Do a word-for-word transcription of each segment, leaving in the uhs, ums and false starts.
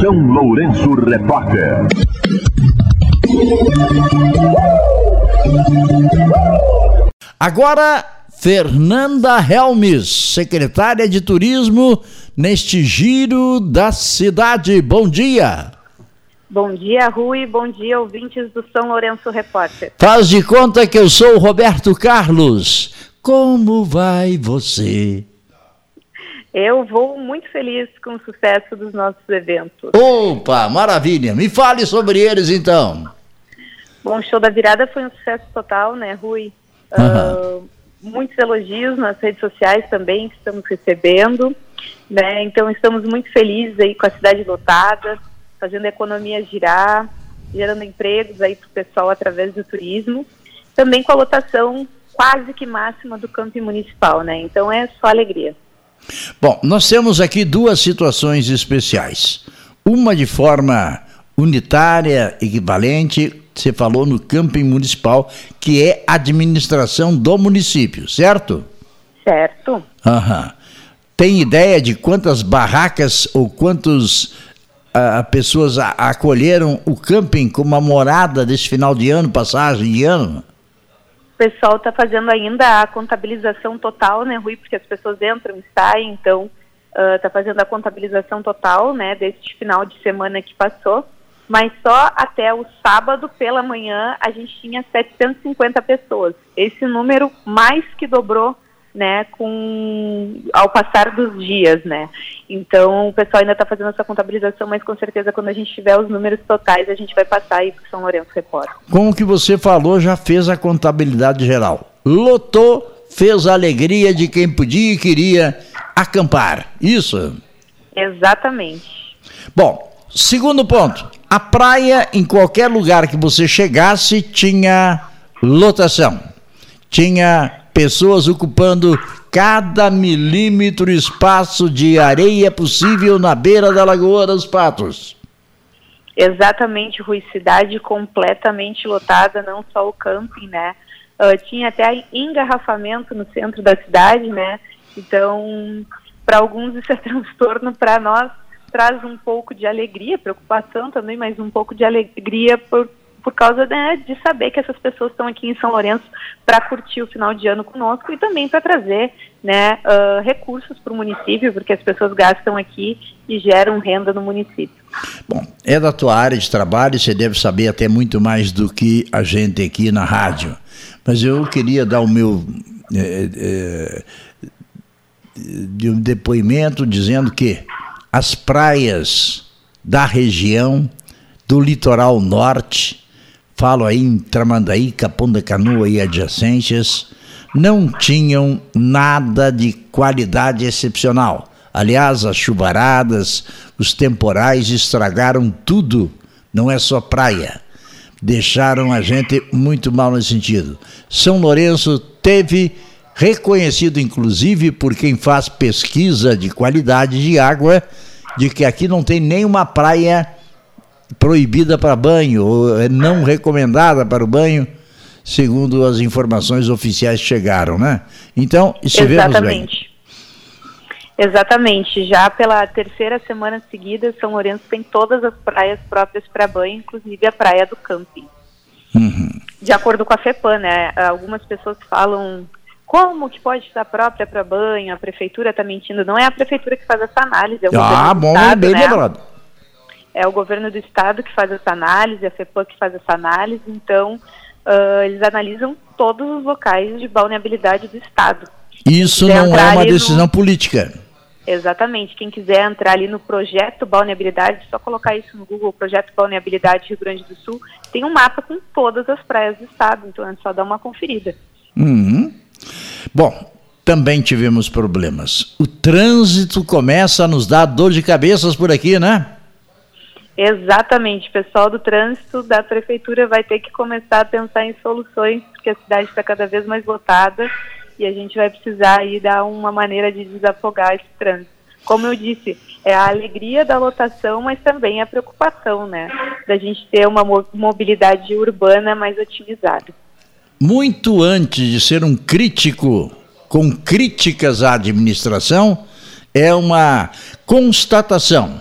São Lourenço Repórter. Agora, Fernanda Helmes, secretária de Turismo, neste giro da cidade. Bom dia. Bom dia, Rui. Bom dia, ouvintes do São Lourenço Repórter. Faz de conta que eu sou o Roberto Carlos. Como vai você? Eu vou muito feliz com o sucesso dos nossos eventos. Opa, maravilha. Me fale sobre eles, então. Bom, o Show da Virada foi um sucesso total, né, Rui? Uhum. Uh, muitos elogios nas redes sociais também que estamos recebendo, né? Então estamos muito felizes aí com a cidade lotada, fazendo a economia girar, gerando empregos aí para o pessoal através do turismo, também com a lotação quase que máxima do camping municipal, né? Então é só alegria. Bom, nós temos aqui duas situações especiais. Uma de forma unitária, equivalente, você falou no camping municipal, que é administração do município, certo? Certo. Aham. Tem ideia de quantas barracas ou quantas uh, pessoas a, acolheram o camping como a morada desse final de ano, passagem de ano? O pessoal está fazendo ainda a contabilização total, né, Rui? Porque as pessoas entram e saem, então está uh, fazendo a contabilização total, né, deste final de semana que passou. Mas só até o sábado pela manhã a gente tinha setecentas e cinquenta pessoas. Esse número mais que dobrou, né, com, ao passar dos dias, né. Então o pessoal ainda está fazendo essa contabilização, mas com certeza quando a gente tiver os números totais a gente vai passar aí para o São Lourenço Repórter. Como que você falou, já fez a contabilidade geral. Lotou, fez a alegria de quem podia e queria acampar. Isso? Exatamente. Bom, segundo ponto. A praia, em qualquer lugar que você chegasse, tinha lotação. Tinha pessoas ocupando cada milímetro espaço de areia possível na beira da Lagoa dos Patos. Exatamente, Rui. Cidade completamente lotada, não só o camping, né? Uh, tinha até engarrafamento no centro da cidade, né? Então, para alguns isso é transtorno, para nós traz um pouco de alegria, preocupação também, mas um pouco de alegria por, por causa, né, de saber que essas pessoas estão aqui em São Lourenço para curtir o final de ano conosco e também para trazer, né, uh, recursos para o município, porque as pessoas gastam aqui e geram renda no município. Bom, é da tua área de trabalho, você deve saber até muito mais do que a gente aqui na rádio, mas eu queria dar o meu é, é, de um depoimento dizendo que as praias da região do litoral norte, falo aí em Tramandaí, Capão da Canoa e adjacências, não tinham nada de qualidade excepcional. Aliás, as chuvaradas, os temporais estragaram tudo, não é só praia. Deixaram a gente muito mal nesse sentido. São Lourenço teve reconhecido, inclusive, por quem faz pesquisa de qualidade de água, de que aqui não tem nenhuma praia proibida para banho, ou é não recomendada para o banho, segundo as informações oficiais chegaram, né? Então, estivemos Exatamente. bem. Exatamente. Já pela terceira semana seguida, São Lourenço tem todas as praias próprias para banho, inclusive a praia do camping. Uhum. De acordo com a FEPAM, né? Algumas pessoas falam... Como que pode estar própria para banho? A prefeitura está mentindo. Não é a prefeitura que faz essa análise, é o ah, governo do bom, estado, bem né? lembrado. É o governo do estado que faz essa análise, a FEPAM que faz essa análise. Então, uh, eles analisam todos os locais de balneabilidade do estado. Isso não é uma decisão no... política. Exatamente. Quem quiser entrar ali no projeto balneabilidade, só colocar isso no Google, projeto balneabilidade Rio Grande do Sul, tem um mapa com todas as praias do estado. Então, é só dar uma conferida. Uhum. Bom, também tivemos problemas. O trânsito começa a nos dar dor de cabeças por aqui, né? Exatamente. O pessoal do trânsito da prefeitura vai ter que começar a pensar em soluções, porque a cidade está cada vez mais lotada e a gente vai precisar aí dar uma maneira de desafogar esse trânsito. Como eu disse, é a alegria da lotação, mas também a preocupação, né? Da gente ter uma mobilidade urbana mais otimizada. Muito antes de ser um crítico com críticas à administração, é uma constatação.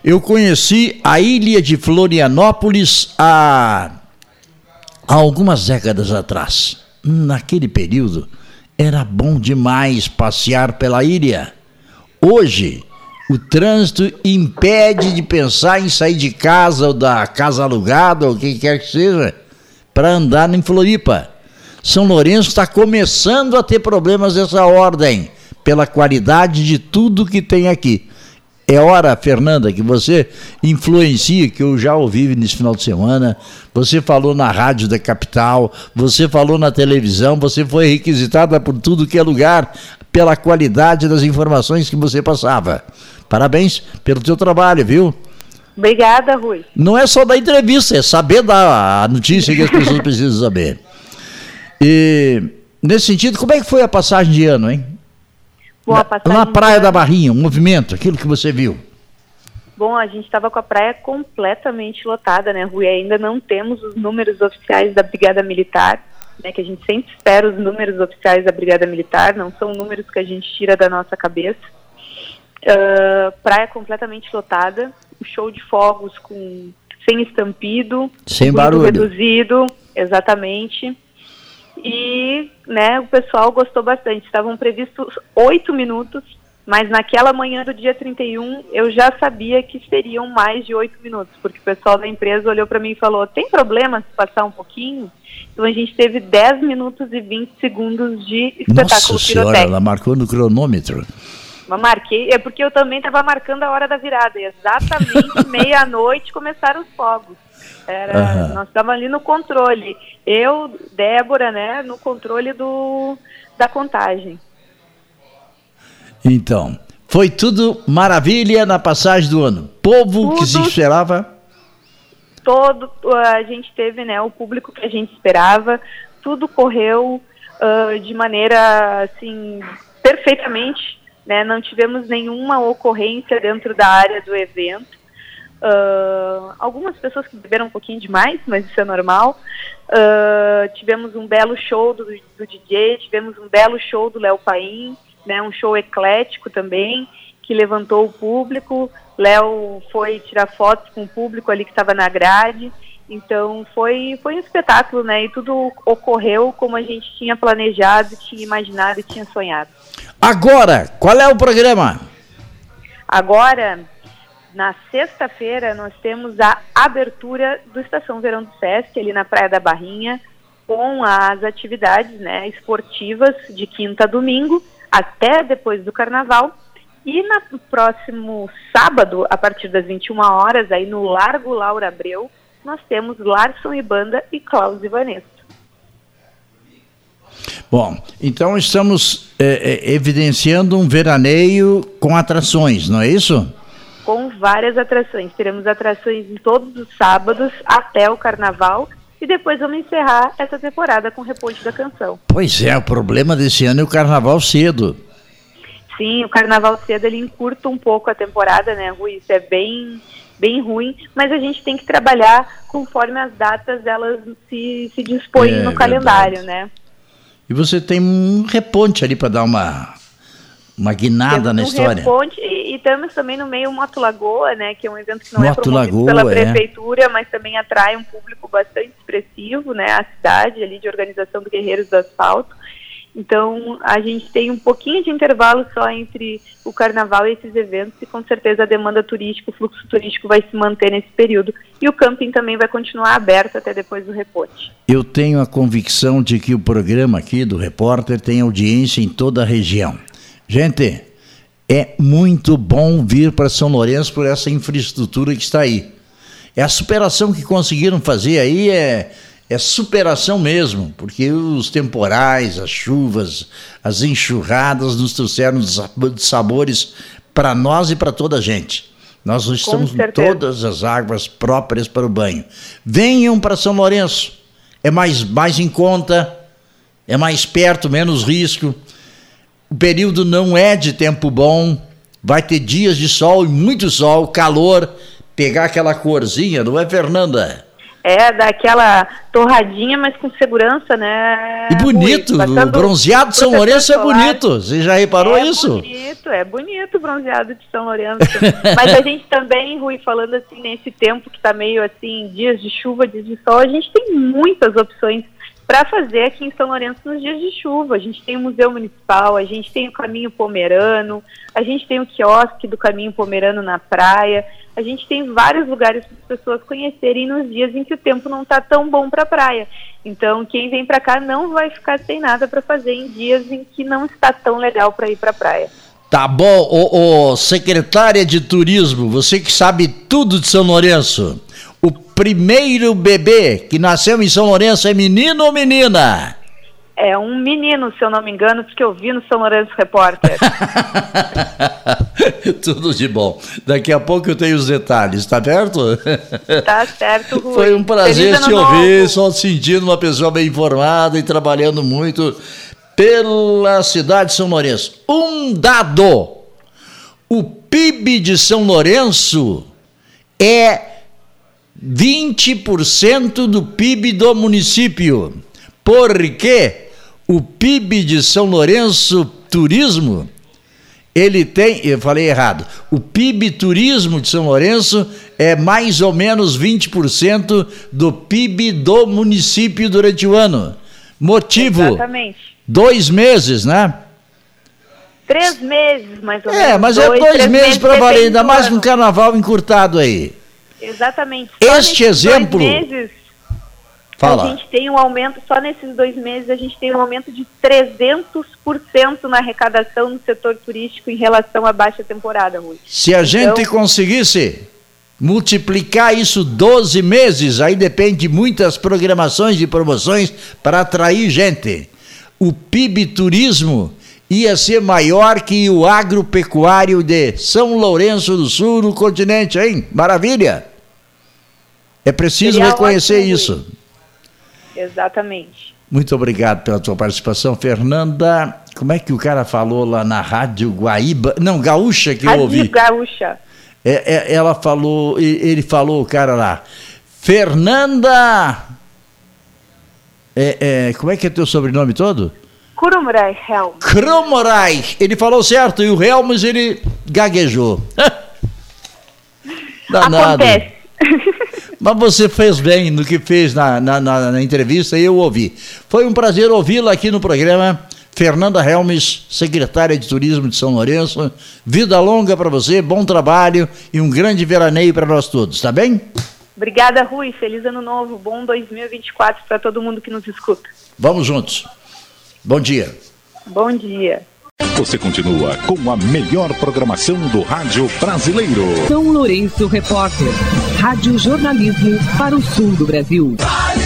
Eu conheci a ilha de Florianópolis há, há algumas décadas atrás. Naquele período, era bom demais passear pela ilha. Hoje, o trânsito impede de pensar em sair de casa ou da casa alugada ou o que quer que seja para andar em Floripa. São Lourenço está começando a ter problemas dessa ordem pela qualidade de tudo que tem aqui. É hora, Fernanda, que você influencia, que eu já ouvi nesse final de semana. Você falou na rádio da capital, você falou na televisão, você foi requisitada por tudo que é lugar pela qualidade das informações que você passava. Parabéns pelo teu trabalho, viu? Obrigada, Rui. Não é só da entrevista, é saber da notícia que as pessoas precisam saber. E, nesse sentido, como é que foi a passagem de ano, hein? Bom, a passagem na Praia de da ano... Barrinha, o movimento, aquilo que você viu. Bom, a gente estava com a praia completamente lotada, né, Rui? Ainda não temos os números oficiais da Brigada Militar, né, que a gente sempre espera os números oficiais da Brigada Militar, não são números que a gente tira da nossa cabeça. Uh, praia completamente lotada, o show de fogos com, sem estampido, sem barulho reduzido, exatamente. E, né, o pessoal gostou bastante. Estavam previstos oito minutos, mas naquela manhã do dia trinta e um eu já sabia que seriam mais de oito minutos, porque o pessoal da empresa olhou para mim e falou: tem problema se passar um pouquinho? Então a gente teve dez minutos e vinte segundos de espetáculo Nossa senhora, pirotécnico. ela marcou no cronômetro. Eu marquei, é porque eu também estava marcando a hora da virada, e exatamente meia-noite começaram os fogos. Era, uhum. Nós estávamos ali no controle, eu, Débora, né, no controle do, da contagem. Então, foi tudo maravilha na passagem do ano. Povo tudo, que se esperava. Todo, a gente teve, né, o público que a gente esperava, tudo correu uh, de maneira, assim, perfeitamente, né, não tivemos nenhuma ocorrência dentro da área do evento. Uh, algumas pessoas que beberam um pouquinho demais, mas isso é normal. Uh, tivemos um belo show do, do D J, tivemos um belo show do Léo Paim, né, um show eclético também, que levantou o público. Léo foi tirar fotos com o público ali que estava na grade. Então foi, foi um espetáculo, né, e tudo ocorreu como a gente tinha planejado, tinha imaginado e tinha sonhado. Agora, qual é o programa? Agora... Na sexta-feira, nós temos a abertura do Estação Verão do Sesc, ali na Praia da Barrinha, com as atividades, né, esportivas de quinta a domingo, até depois do Carnaval. E no próximo sábado, a partir das vinte e uma horas, aí no Largo Laura Abreu, nós temos Larson e Banda e Klaus e Vanessa. Bom, então estamos é, é, evidenciando um veraneio com atrações, não é isso? Com várias atrações. Teremos atrações em todos os sábados até o Carnaval e depois vamos encerrar essa temporada com o Reponte da Canção. Pois é, o problema desse ano é o Carnaval cedo. Sim, o Carnaval cedo ele encurta um pouco a temporada, né, Rui? Isso é bem, bem ruim, mas a gente tem que trabalhar conforme as datas elas se, se dispõem é, no verdade. Calendário, né? E você tem um reponte ali para dar uma... Uma guinada temos na um história. Reponte, e, e temos também no meio o Moto Lagoa, né, que é um evento que não Moto é promovido Lagoa, pela prefeitura, é. mas também atrai um público bastante expressivo, né, a cidade ali de organização do Guerreiros do Asfalto. Então a gente tem um pouquinho de intervalo só entre o Carnaval e esses eventos e com certeza a demanda turística, o fluxo turístico vai se manter nesse período e o camping também vai continuar aberto até depois do Reponte. Eu tenho a convicção de que o programa aqui do Repórter tem audiência em toda a região. Gente, é muito bom vir para São Lourenço por essa infraestrutura que está aí. É a superação que conseguiram fazer aí, é, é superação mesmo, porque os temporais, as chuvas, as enxurradas nos trouxeram sabores para nós e para toda a gente. Nós estamos com todas as águas próprias para o banho. Venham para São Lourenço, é mais, mais em conta, é mais perto, menos risco. O período não é de tempo bom, vai ter dias de sol e muito sol, calor, pegar aquela corzinha, não é, Fernanda? É, daquela torradinha, mas com segurança, né? E bonito, o bronzeado de São Lourenço é bonito. Você já reparou é isso? É bonito, é bonito o bronzeado de São Lourenço. Mas a gente também, Rui, falando assim, nesse tempo que tá meio assim, dias de chuva, dias de sol, a gente tem muitas opções para fazer aqui em São Lourenço nos dias de chuva. A gente tem o Museu Municipal, a gente tem o Caminho Pomerano, a gente tem o quiosque do Caminho Pomerano na praia, a gente tem vários lugares para as pessoas conhecerem nos dias em que o tempo não está tão bom para a praia. Então, quem vem para cá não vai ficar sem nada para fazer em dias em que não está tão legal para ir para a praia. Tá bom, ô, ô, secretária de Turismo, você que sabe tudo de São Lourenço, o primeiro bebê que nasceu em São Lourenço é menino ou menina? É um menino, se eu não me engano, porque eu vi no São Lourenço Repórter. Tudo de bom. Daqui a pouco eu tenho os detalhes, tá certo? Tá certo, Rui. Foi um prazer te ouvir, só sentindo uma pessoa bem informada e trabalhando muito pela cidade de São Lourenço. Um dado, o P I B de São Lourenço é vinte por cento do P I B do município, porque o P I B de São Lourenço Turismo, ele tem, eu falei errado, o P I B Turismo de São Lourenço é mais ou menos vinte por cento do P I B do município durante o ano. Motivo? Exatamente. Dois meses, né? Três meses, mais ou menos. É, mas dois, é dois meses para valer, ainda mais com carnaval encurtado aí. Exatamente. Só este exemplo... Dois meses, Fala. A gente tem um aumento, só nesses dois meses, a gente tem um aumento de trezentos por cento na arrecadação no setor turístico em relação à baixa temporada, Rui. Se a então, gente conseguisse multiplicar isso doze meses, aí depende de muitas programações e promoções para atrair gente. O P I B Turismo ia ser maior que o agropecuário de São Lourenço do Sul no continente, hein? Maravilha! É preciso Seria reconhecer ótimo, isso. Exatamente. Muito obrigado pela tua participação, Fernanda. Como é que o cara falou lá na Rádio Guaíba? Não, Gaúcha que Rádio eu ouvi. Rádio Gaúcha. É, é, ela falou, ele falou, o cara lá, Fernanda... É, é, como é que é teu sobrenome todo? Kurumrai Helm. Kurumrai. Ele falou certo, e o Helms ele gaguejou. Danado. Acontece. Mas você fez bem no que fez na, na, na, na entrevista e eu ouvi. Foi um prazer ouvi-la aqui no programa. Fernanda Helms, secretária de Turismo de São Lourenço. Vida longa para você, bom trabalho e um grande veraneio para nós todos, tá bem? Obrigada, Rui. Feliz ano novo. Bom dois mil e vinte e quatro para todo mundo que nos escuta. Vamos juntos. Bom dia. Bom dia. Você continua com a melhor programação do rádio brasileiro. São Lourenço Repórter. Rádio Jornalismo para o sul do Brasil.